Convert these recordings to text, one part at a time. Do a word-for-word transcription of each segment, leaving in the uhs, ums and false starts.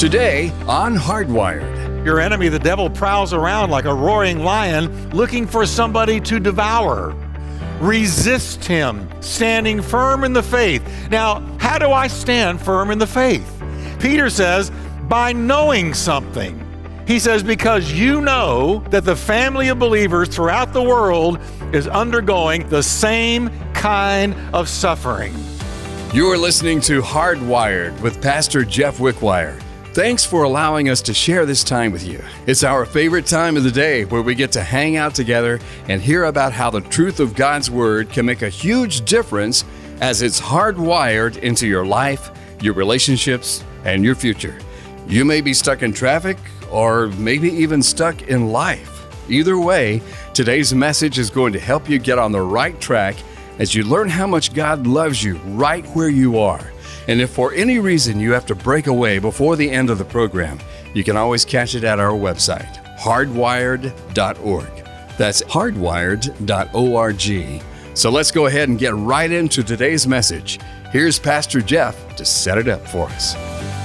Today on Hardwired. Your enemy, the devil, prowls around like a roaring lion looking for somebody to devour. Resist him, standing firm in the faith. Now, how do I stand firm in the faith? Peter says, by knowing something. He says, because you know that the family of believers throughout the world is undergoing the same kind of suffering. You're listening to Hardwired with Pastor Jeff Wickwire. Thanks for allowing us to share this time with you. It's our favorite time of the day where we get to hang out together and hear about how the truth of God's Word can make a huge difference as it's hardwired into your life, your relationships, and your future. You may be stuck in traffic or maybe even stuck in life. Either way, today's message is going to help you get on the right track as you learn how much God loves you right where you are. And if for any reason you have to break away before the end of the program, you can always catch it at our website, hardwired dot org. That's hardwired dot org. So let's go ahead and get right into today's message. Here's Pastor Jeff to set it up for us.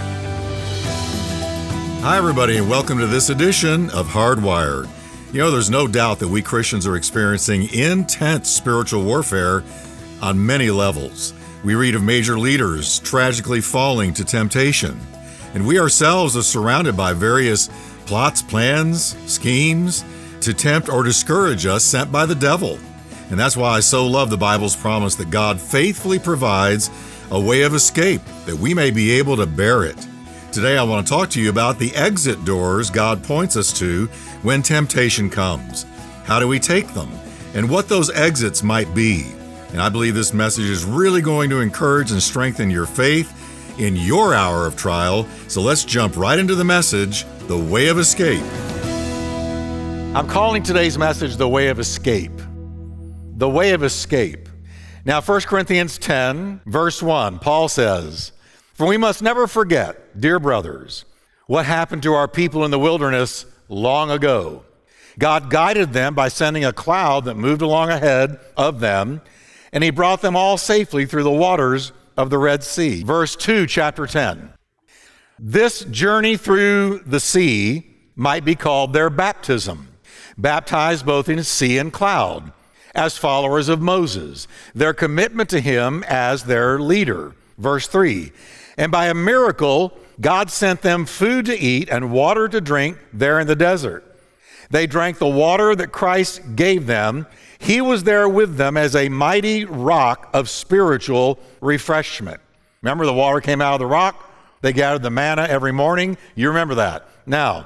Hi, everybody, and welcome to this edition of Hardwired. You know, there's no doubt that we Christians are experiencing intense spiritual warfare on many levels. We read of major leaders tragically falling to temptation, and we ourselves are surrounded by various plots, plans, schemes to tempt or discourage us sent by the devil. And that's why I so love the Bible's promise that God faithfully provides a way of escape that we may be able to bear it. Today I want to talk to you about the exit doors God points us to when temptation comes. How do we take them? And what those exits might be. And I believe this message is really going to encourage and strengthen your faith in your hour of trial. So let's jump right into the message, The Way of Escape. I'm calling today's message The Way of Escape. The Way of Escape. Now, First Corinthians ten, verse one, Paul says, "For we must never forget, dear brothers, what happened to our people in the wilderness long ago. God guided them by sending a cloud that moved along ahead of them, and he brought them all safely through the waters of the Red Sea." Verse two, chapter ten. This journey through the sea might be called their baptism, baptized both in sea and cloud, as followers of Moses, their commitment to him as their leader. Verse three, and by a miracle, God sent them food to eat and water to drink there in the desert. They drank the water that Christ gave them. He was there with them as a mighty rock of spiritual refreshment. Remember, the water came out of the rock? They gathered the manna every morning. You remember that. Now,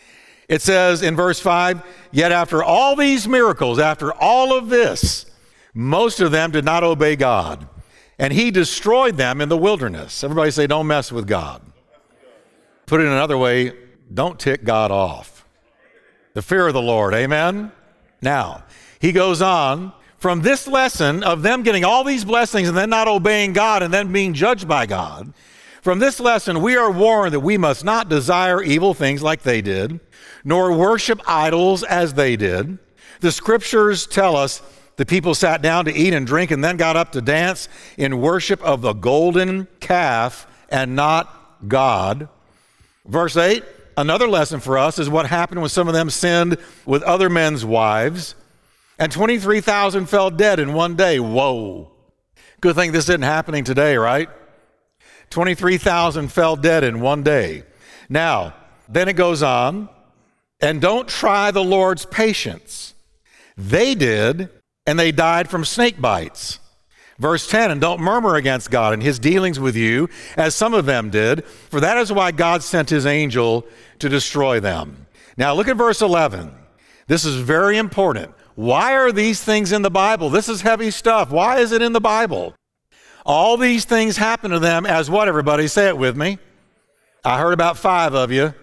it says in verse five, yet after all these miracles, after all of this, most of them did not obey God, and he destroyed them in the wilderness. Everybody say, don't mess with God. Put it another way, don't tick God off. The fear of the Lord, amen? Now, he goes on, from this lesson of them getting all these blessings and then not obeying God and then being judged by God, from this lesson we are warned that we must not desire evil things like they did, nor worship idols as they did. The scriptures tell us the people sat down to eat and drink and then got up to dance in worship of the golden calf and not God. Verse eight, another lesson for us is what happened when some of them sinned with other men's wives, and twenty-three thousand fell dead in one day. Whoa. Good thing this isn't happening today, right? twenty-three thousand fell dead in one day. Now, then it goes on, and don't try the Lord's patience. They did, and they died from snake bites. Verse ten, and don't murmur against God and his dealings with you, as some of them did, for that is why God sent his angel to destroy them. Now look at verse eleven. This is very important. Why are these things in the Bible? This is heavy stuff. Why is it in the Bible? All these things happen to them as what, everybody? Say it with me. I heard about five of you.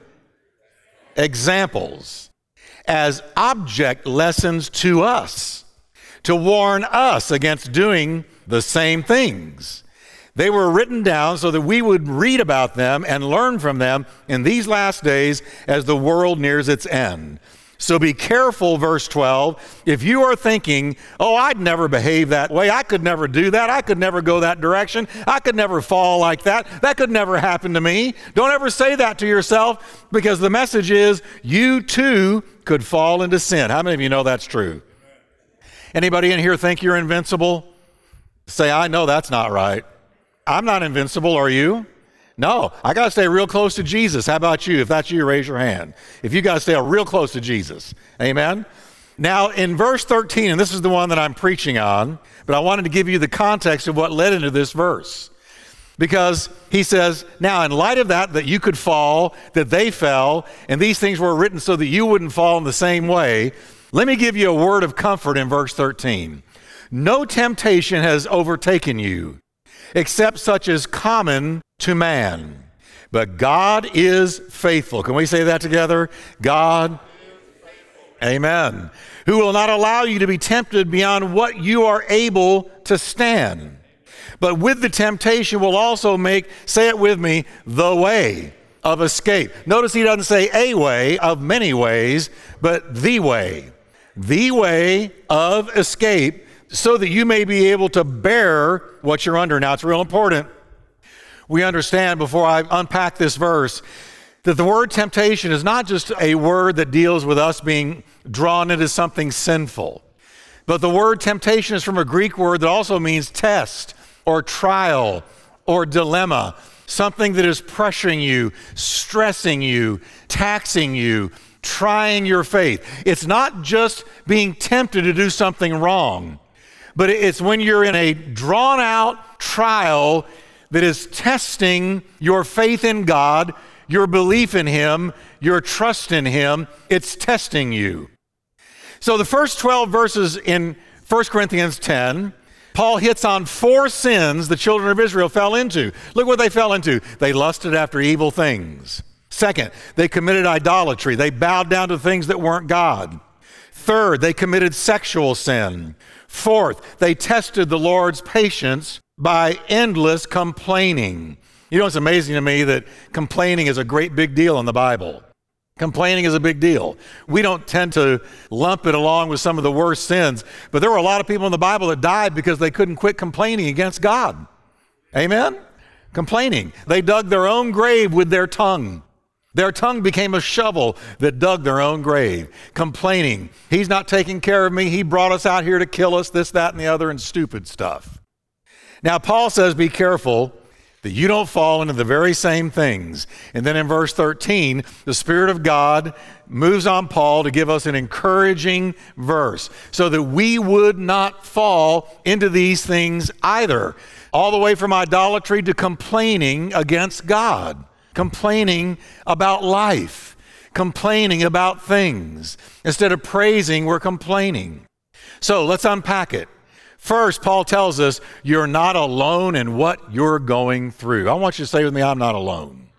Examples. As object lessons to us, to warn us against doing the same things. They were written down so that we would read about them and learn from them in these last days as the world nears its end. So be careful, verse twelve, if you are thinking, oh, I'd never behave that way, I could never do that, I could never go that direction, I could never fall like that, that could never happen to me. Don't ever say that to yourself, because the message is you too could fall into sin. How many of you know that's true? Anybody in here think you're invincible? Say, I know that's not right. I'm not invincible, are you? No, I got to stay real close to Jesus. How about you? If that's you, raise your hand. If you got to stay real close to Jesus. Amen? Now, in verse thirteen, and this is the one that I'm preaching on, but I wanted to give you the context of what led into this verse. Because he says, now in light of that, that you could fall, that they fell, and these things were written so that you wouldn't fall in the same way, let me give you a word of comfort in verse thirteen. No temptation has overtaken you, except such as common to man. But God is faithful. Can we say that together? God, amen. Who will not allow you to be tempted beyond what you are able to stand. But with the temptation will also make, say it with me, the way of escape. Notice he doesn't say a way of many ways, but the way. The way of escape, so that you may be able to bear what you're under. Now, it's real important we understand, before I unpack this verse, that the word temptation is not just a word that deals with us being drawn into something sinful, but the word temptation is from a Greek word that also means test or trial or dilemma, something that is pressuring you, stressing you, taxing you, trying your faith. It's not just being tempted to do something wrong, but it's when you're in a drawn-out trial that is testing your faith in God, your belief in Him, your trust in Him. It's testing you. So the first twelve verses in First Corinthians ten, Paul hits on four sins the children of Israel fell into. Look what they fell into. They lusted after evil things. Second, they committed idolatry. They bowed down to things that weren't God. Third, they committed sexual sin. Fourth, they tested the Lord's patience by endless complaining. You know, it's amazing to me that complaining is a great big deal in the Bible. Complaining is a big deal. We don't tend to lump it along with some of the worst sins, but there were a lot of people in the Bible that died because they couldn't quit complaining against God. Amen? Complaining. They dug their own grave with their tongue. Their tongue became a shovel that dug their own grave. Complaining. He's not taking care of me. He brought us out here to kill us, this, that, and the other, and stupid stuff. Now, Paul says, be careful that you don't fall into the very same things. And then in verse thirteen, the Spirit of God moves on Paul to give us an encouraging verse so that we would not fall into these things either. All the way from idolatry to complaining against God, complaining about life, complaining about things. Instead of praising, we're complaining. So let's unpack it. First, Paul tells us you're not alone in what you're going through. I want you to say with me, I'm not alone.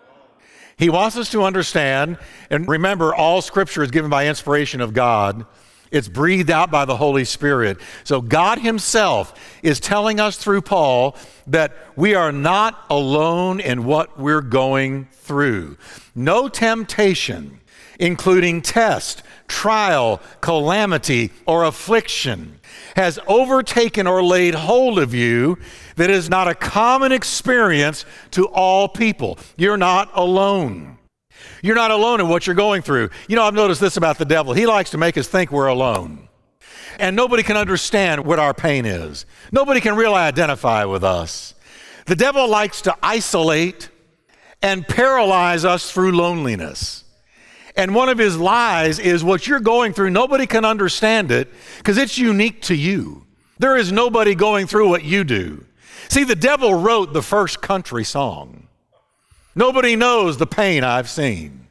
He wants us to understand, and remember, all Scripture is given by inspiration of God. It's breathed out by the Holy Spirit. So God Himself is telling us through Paul that we are not alone in what we're going through. No temptation, including test, trial, calamity, or affliction, has overtaken or laid hold of you that is not a common experience to all people. You're not alone. You're not alone in what you're going through. You know, I've noticed this about the devil. He likes to make us think we're alone. And nobody can understand what our pain is. Nobody can really identify with us. The devil likes to isolate and paralyze us through loneliness. And one of his lies is what you're going through, nobody can understand it because it's unique to you. There is nobody going through what you do. See, the devil wrote the first country song. Nobody knows the pain I've seen.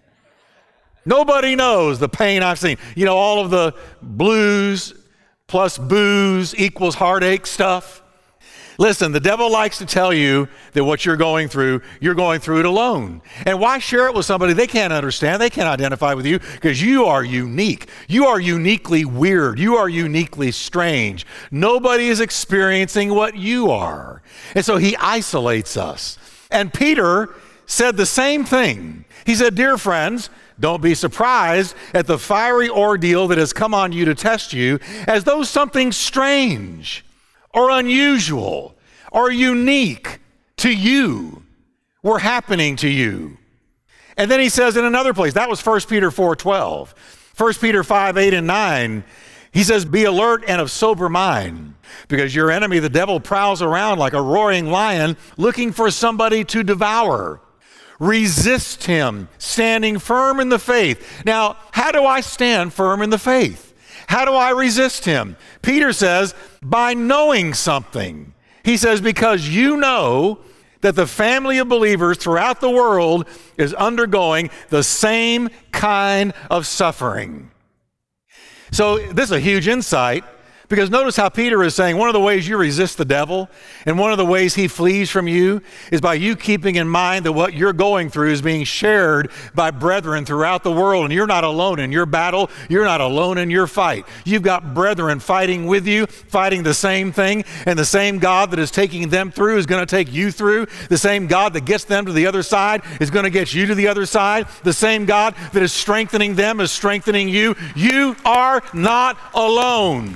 Nobody knows the pain I've seen. You know, all of the blues plus booze equals heartache stuff. Listen, the devil likes to tell you that what you're going through, you're going through it alone. And why share it with somebody they can't understand, they can't identify with you, because you are unique. You are uniquely weird. You are uniquely strange. Nobody is experiencing what you are. And so he isolates us. And Peter said the same thing. He said, dear friends, don't be surprised at the fiery ordeal that has come on you to test you, as though something strange or unusual or unique to you were happening to you. And then he says in another place, that was First Peter four twelve. First Peter five, eight, and nine, he says, be alert and of sober mind, because your enemy, the devil, prowls around like a roaring lion looking for somebody to devour. Resist him, standing firm in the faith. Now, how do I stand firm in the faith? How do I resist him? Peter says, by knowing something. He says, because you know that the family of believers throughout the world is undergoing the same kind of suffering. So this is a huge insight, because notice how Peter is saying one of the ways you resist the devil and one of the ways he flees from you is by you keeping in mind that what you're going through is being shared by brethren throughout the world, and you're not alone in your battle. You're not alone in your fight. You've got brethren fighting with you, fighting the same thing, and the same God that is taking them through is going to take you through. The same God that gets them to the other side is going to get you to the other side. The same God that is strengthening them is strengthening you. You are not alone.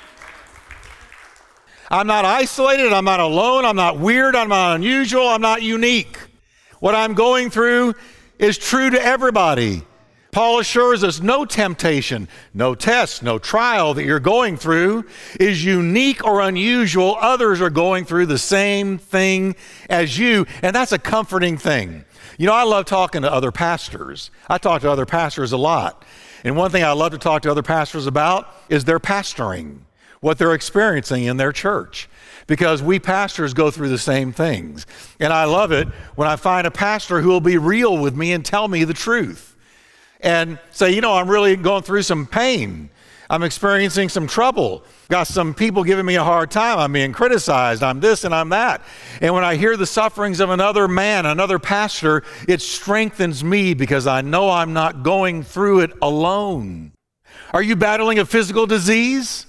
I'm not isolated, I'm not alone, I'm not weird, I'm not unusual, I'm not unique. What I'm going through is true to everybody. Paul assures us no temptation, no test, no trial that you're going through is unique or unusual. Others are going through the same thing as you, and that's a comforting thing. You know, I love talking to other pastors. I talk to other pastors a lot. And one thing I love to talk to other pastors about is their pastoring, what they're experiencing in their church, because we pastors go through the same things. And I love it when I find a pastor who will be real with me and tell me the truth and say, you know, I'm really going through some pain. I'm experiencing some trouble. Got some people giving me a hard time. I'm being criticized. I'm this and I'm that. And when I hear the sufferings of another man, another pastor, it strengthens me because I know I'm not going through it alone. Are you battling a physical disease?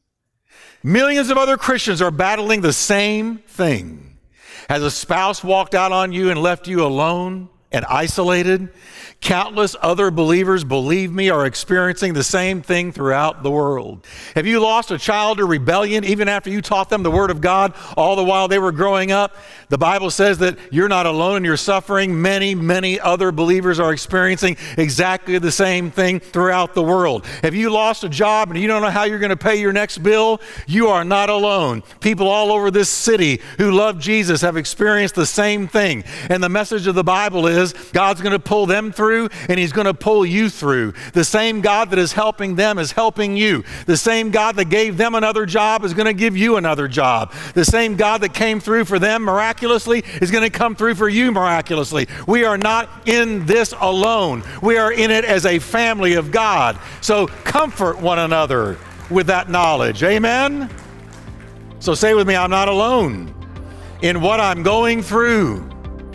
Millions of other Christians are battling the same thing. Has a spouse walked out on you and left you alone and isolated? Countless other believers, believe me, are experiencing the same thing throughout the world. Have you lost a child to rebellion even after you taught them the Word of God all the while they were growing up? The Bible says that you're not alone in your suffering. Many, many other believers are experiencing exactly the same thing throughout the world. Have you lost a job and you don't know how you're going to pay your next bill? You are not alone. People all over this city who love Jesus have experienced the same thing. And the message of the Bible is God's going to pull them through, and he's going to pull you through. The same God that is helping them is helping you. The same God that gave them another job is going to give you another job. The same God that came through for them miraculously is going to come through for you miraculously. We are not in this alone. We are in it as a family of God. So comfort one another with that knowledge. Amen? So say with me, I'm not alone in what I'm going through.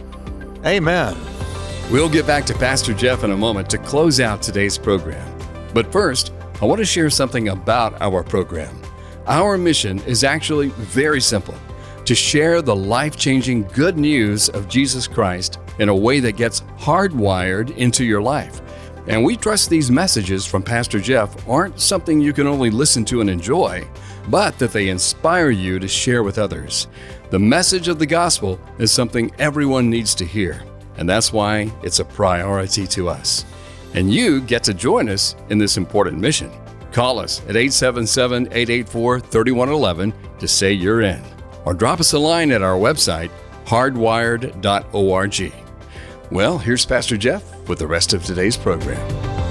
Amen. We'll get back to Pastor Jeff in a moment to close out today's program. But first, I want to share something about our program. Our mission is actually very simple: to share the life-changing good news of Jesus Christ in a way that gets hardwired into your life. And we trust these messages from Pastor Jeff aren't something you can only listen to and enjoy, but that they inspire you to share with others. The message of the gospel is something everyone needs to hear, and that's why it's a priority to us. And you get to join us in this important mission. Call us at eight seven seven, eight eight four, three one one one to say you're in, or drop us a line at our website, hardwired dot org. Well, here's Pastor Jeff with the rest of today's program.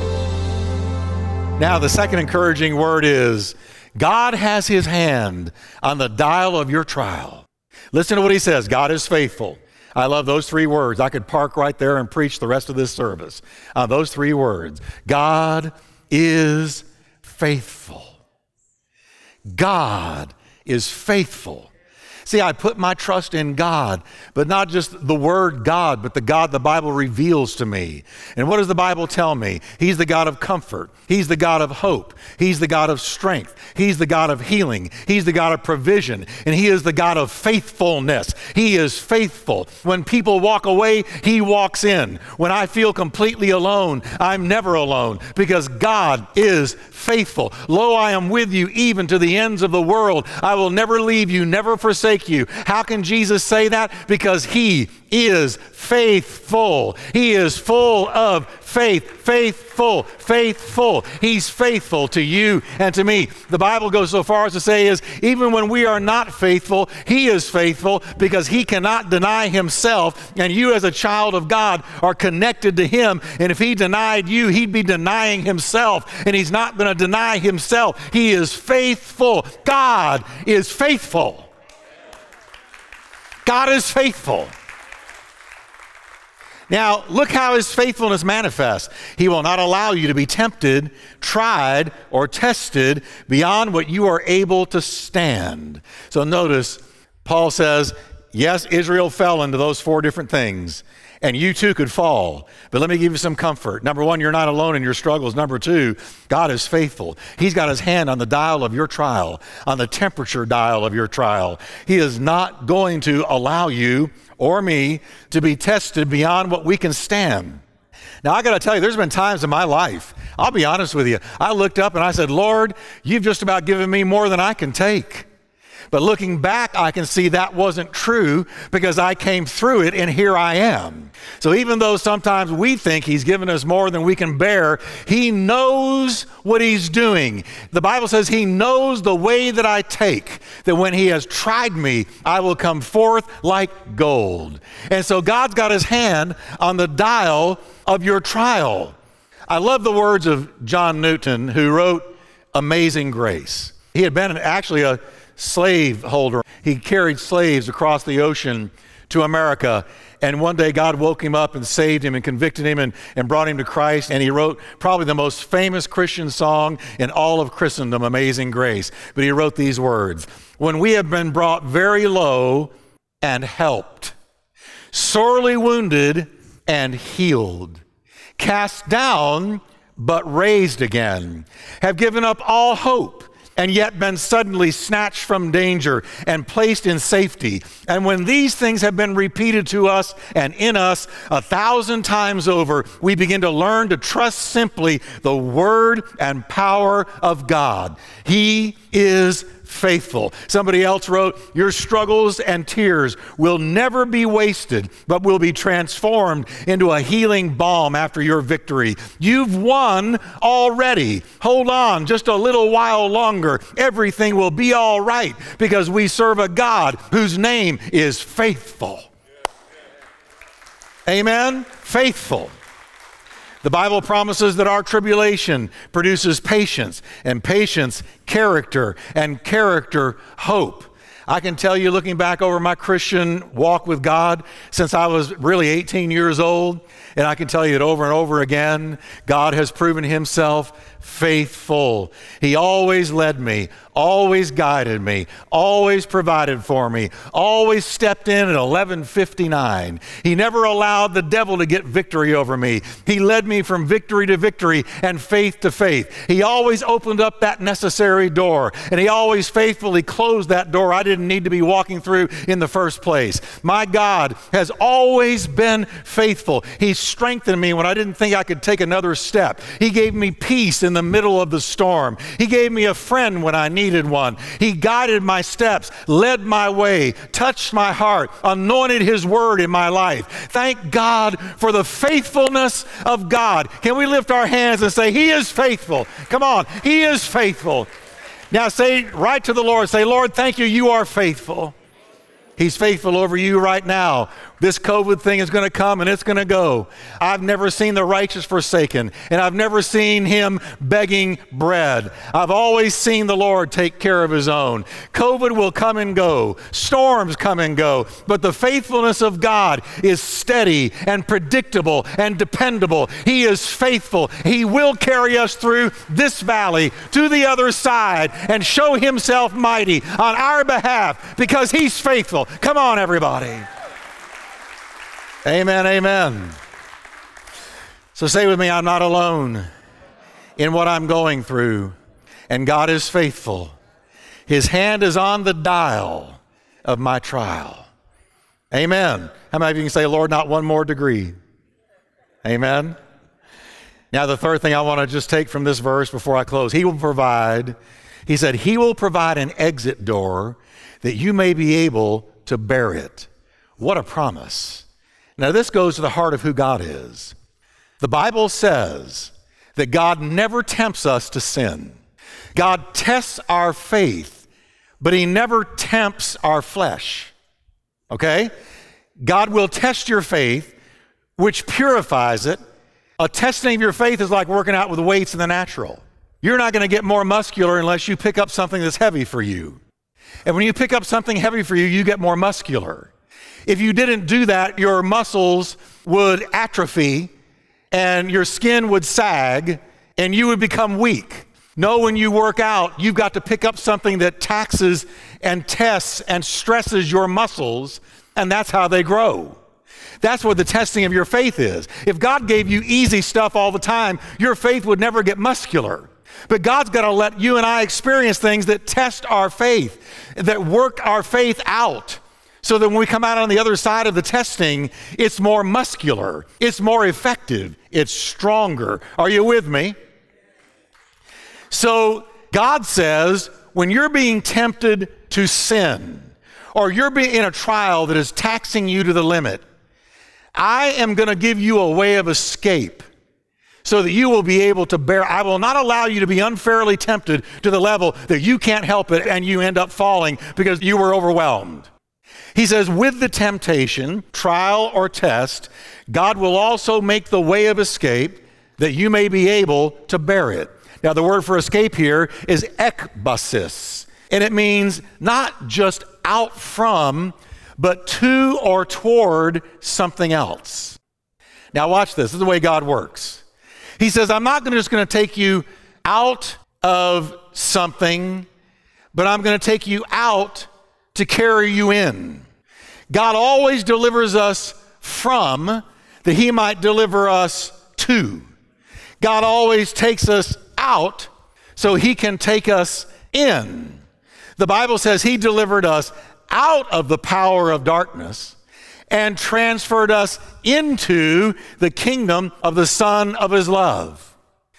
Now, the second encouraging word is, God has his hand on the dial of your trial. Listen to what he says. God is faithful. I love those three words. I could park right there and preach the rest of this service on those three words. God is faithful. God is faithful. See, I put my trust in God, but not just the word God, but the God the Bible reveals to me. And what does the Bible tell me? He's the God of comfort. He's the God of hope. He's the God of strength. He's the God of healing. He's the God of provision. And He is the God of faithfulness. He is faithful. When people walk away, He walks in. When I feel completely alone, I'm never alone because God is faithful. Lo, I am with you even to the ends of the world. I will never leave you, never forsake you. How can Jesus say that? Because He is faithful. He is full of faith, faithful, faithful. He's faithful to you and to me. The Bible goes so far as to say is, even when we are not faithful, He is faithful because He cannot deny Himself, and you as a child of God are connected to Him, and if He denied you, He'd be denying Himself, and He's not going to deny Himself. He is faithful. God is faithful. God is faithful. Now, look how His faithfulness manifests. He will not allow you to be tempted, tried, or tested beyond what you are able to stand. So notice, Paul says, yes, Israel fell into those four different things, and you too could fall. But let me give you some comfort. Number one, you're not alone in your struggles. Number two, God is faithful. He's got His hand on the dial of your trial, on the temperature dial of your trial. He is not going to allow you or me to be tested beyond what we can stand. Now, I got to tell you, there's been times in my life, I'll be honest with you, I looked up and I said, Lord, you've just about given me more than I can take. But looking back, I can see that wasn't true because I came through it and here I am. So even though sometimes we think He's given us more than we can bear, He knows what He's doing. The Bible says He knows the way that I take, that when He has tried me, I will come forth like gold. And so God's got His hand on the dial of your trial. I love the words of John Newton, who wrote Amazing Grace. He had been actually a slave holder. He carried slaves across the ocean to America. And one day God woke him up and saved him and convicted him and, and brought him to Christ. And he wrote probably the most famous Christian song in all of Christendom, Amazing Grace. But he wrote these words: when we have been brought very low and helped, sorely wounded and healed, cast down but raised again, have given up all hope, and yet been suddenly snatched from danger and placed in safety. And when these things have been repeated to us and in us a thousand times over, we begin to learn to trust simply the word and power of God. He is faithful. Somebody else wrote, your struggles and tears will never be wasted, but will be transformed into a healing balm after your victory. You've won already. Hold on just a little while longer. Everything will be all right because we serve a God whose name is faithful. Amen? Faithful. The Bible promises that our tribulation produces patience, and patience, character, and character, hope. I can tell you, looking back over my Christian walk with God since I was really eighteen years old, and I can tell you it over and over again, God has proven Himself faithful. He always led me, always guided me, always provided for me, always stepped in at eleven fifty-nine. He never allowed the devil to get victory over me. He led me from victory to victory and faith to faith. He always opened up that necessary door, and He always faithfully closed that door I didn't need to be walking through in the first place. My God has always been faithful. He strengthened me when I didn't think I could take another step. He gave me peace in the middle of the storm. He gave me a friend when I needed one. He guided my steps, led my way, touched my heart, anointed His word in my life. Thank God for the faithfulness of God. Can we lift our hands and say, He is faithful? Come on, He is faithful. Now say right to the Lord, say, Lord, thank you, you are faithful. He's faithful over you right now, This COVID thing is going to come and it's going to go. I've never seen the righteous forsaken, and I've never seen him begging bread. I've always seen the Lord take care of his own. COVID will come and go. Storms come and go. But the faithfulness of God is steady and predictable and dependable. He is faithful. He will carry us through this valley to the other side and show himself mighty on our behalf because he's faithful. Come on, everybody. Amen, amen. So say with me, I'm not alone in what I'm going through, and God is faithful. His hand is on the dial of my trial. Amen. How many of you can say, Lord, not one more degree? Amen. Now, the third thing I want to just take from this verse before I close, he will provide, he said, he will provide an exit door that you may be able to bear it. What a promise. Now, this goes to the heart of who God is. The Bible says that God never tempts us to sin. God tests our faith, but he never tempts our flesh. Okay? God will test your faith, which purifies it. A testing of your faith is like working out with weights in the natural. You're not going to get more muscular unless you pick up something that's heavy for you. And when you pick up something heavy for you, you get more muscular. If you didn't do that, your muscles would atrophy and your skin would sag and you would become weak. No, when you work out, you've got to pick up something that taxes and tests and stresses your muscles, and that's how they grow. That's what the testing of your faith is. If God gave you easy stuff all the time, your faith would never get muscular. But God's got to let you and I experience things that test our faith, that work our faith out. So that when we come out on the other side of the testing, it's more muscular, it's more effective, it's stronger. Are you with me? So God says, when you're being tempted to sin, or you're being in a trial that is taxing you to the limit, I am going to give you a way of escape so that you will be able to bear. I will not allow you to be unfairly tempted to the level that you can't help it and you end up falling because you were overwhelmed. He says, with the temptation, trial or test, God will also make the way of escape that you may be able to bear it. Now, the word for escape here is ekbasis, and it means not just out from, but to or toward something else. Now, watch this. This is the way God works. He says, I'm not just going to take you out of something, but I'm going to take you out to carry you in. God always delivers us from that he might deliver us to. God always takes us out so he can take us in. The Bible says he delivered us out of the power of darkness and transferred us into the kingdom of the Son of his love.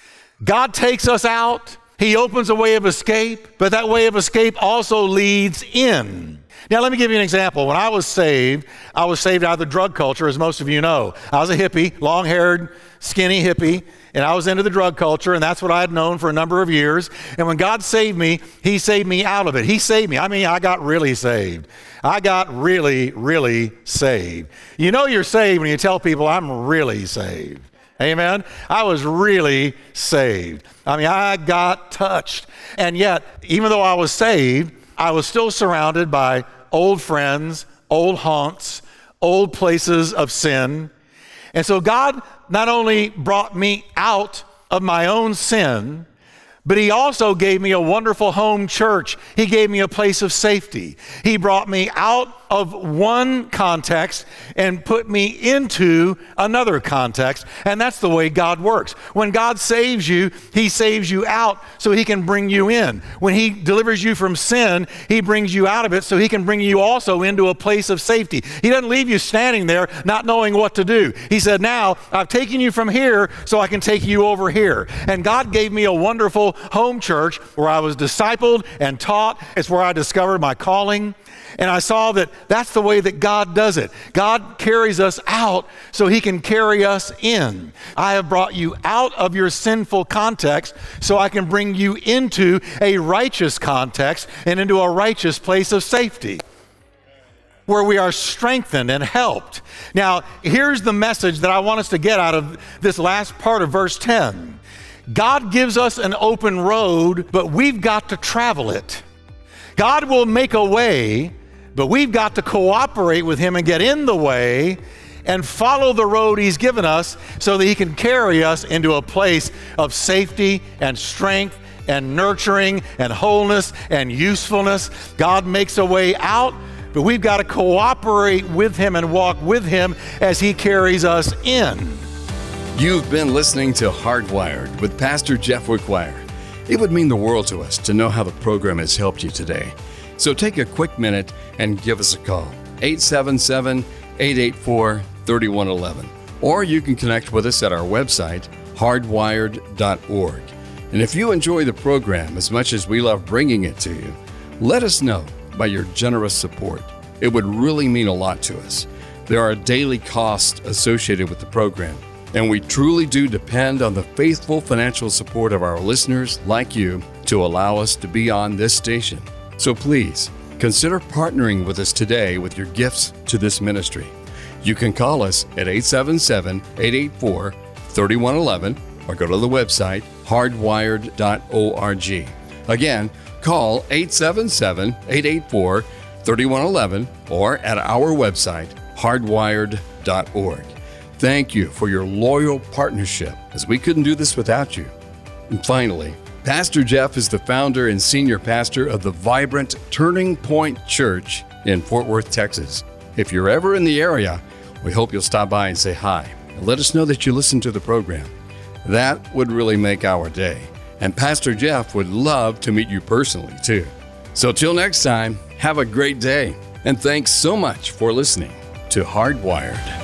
God takes us out. He opens a way of escape, but that way of escape also leads in. Now, let me give you an example. When I was saved, I was saved out of the drug culture, as most of you know. I was a hippie, long-haired, skinny hippie, and I was into the drug culture, and that's what I had known for a number of years. And when God saved me, he saved me out of it. He saved me. I mean, I got really saved. I got really, really saved. You know you're saved when you tell people, I'm really saved. Amen? I was really saved. I mean, I got touched. And yet, even though I was saved, I was still surrounded by old friends, old haunts, old places of sin. And so God not only brought me out of my own sin, but he also gave me a wonderful home church. He gave me a place of safety. He brought me out of one context and put me into another context. And that's the way God works. When God saves you, he saves you out so he can bring you in. When he delivers you from sin, he brings you out of it so he can bring you also into a place of safety. He doesn't leave you standing there not knowing what to do. He said, now I've taken you from here so I can take you over here. And God gave me a wonderful home church where I was discipled and taught. It's where I discovered my calling. And I saw that that's the way that God does it. God carries us out so he can carry us in. I have brought you out of your sinful context so I can bring you into a righteous context and into a righteous place of safety. where we are strengthened and helped. Now, here's the message that I want us to get out of this last part of verse ten. God gives us an open road, but we've got to travel it. God will make a way, but we've got to cooperate with him and get in the way and follow the road he's given us so that he can carry us into a place of safety and strength and nurturing and wholeness and usefulness. God makes a way out, but we've got to cooperate with him and walk with him as he carries us in. You've been listening to Hardwired with Pastor Jeff Wickwire. It would mean the world to us to know how the program has helped you today. So take a quick minute and give us a call, eight seven seven, eight eight four, three one one one. Or you can connect with us at our website, hardwired dot org. And if you enjoy the program as much as we love bringing it to you, let us know by your generous support. It would really mean a lot to us. There are daily costs associated with the program, and we truly do depend on the faithful financial support of our listeners like you to allow us to be on this station. So please, consider partnering with us today with your gifts to this ministry. You can call us at eight seven seven, eight eight four, three one one one or go to the website hardwired dot org. Again, call eight seven seven, eight eight four, three one one one or at our website hardwired dot org. Thank you for your loyal partnership, as we couldn't do this without you. And finally, Pastor Jeff is the founder and senior pastor of the vibrant Turning Point Church in Fort Worth, Texas. If you're ever in the area, we hope you'll stop by and say hi and let us know that you listen to the program. That would really make our day. And Pastor Jeff would love to meet you personally, too. So till next time, have a great day. And thanks so much for listening to Hardwired.